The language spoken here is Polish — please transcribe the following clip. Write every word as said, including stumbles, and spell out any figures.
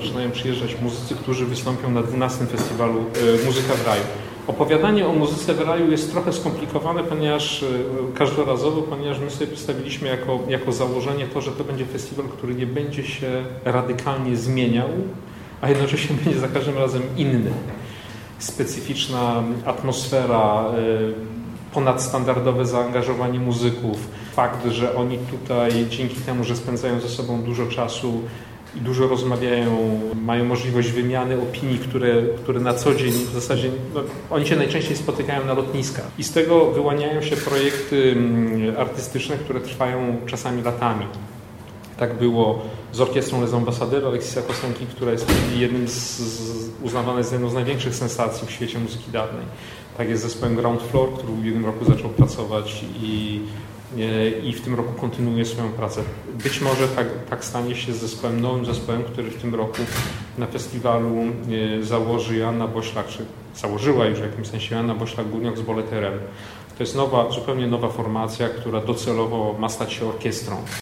zaczynają przyjeżdżać muzycy, którzy wystąpią na dwunastym festiwalu e, Muzyka w Raju. Opowiadanie o muzyce w raju jest trochę skomplikowane, ponieważ każdorazowo, ponieważ my sobie postawiliśmy jako, jako założenie to, że to będzie festiwal, który nie będzie się radykalnie zmieniał, a jednocześnie będzie za każdym razem inny. Specyficzna atmosfera, ponadstandardowe zaangażowanie muzyków, fakt, że oni tutaj dzięki temu, że spędzają ze sobą dużo czasu i dużo rozmawiają, mają możliwość wymiany opinii, które, które na co dzień w zasadzie, no, oni się najczęściej spotykają na lotniskach. I z tego wyłaniają się projekty artystyczne, które trwają czasami latami. Tak było z orkiestrą Les Ambassadeurs Aleksisa Kosenki, która jest jednym z, z uznawana za jedną z największych sensacji w świecie muzyki dawnej. Tak jest z zespołem Ground Floor, który w ubiegłym roku zaczął pracować i i w tym roku kontynuuje swoją pracę. Być może tak, tak stanie się z zespołem, nowym zespołem, który w tym roku na festiwalu założy Joanna Boślak, czy założyła już w jakimś sensie Joanna Boślak-Górniak z Boleterem. To jest nowa, zupełnie nowa formacja, która docelowo ma stać się orkiestrą.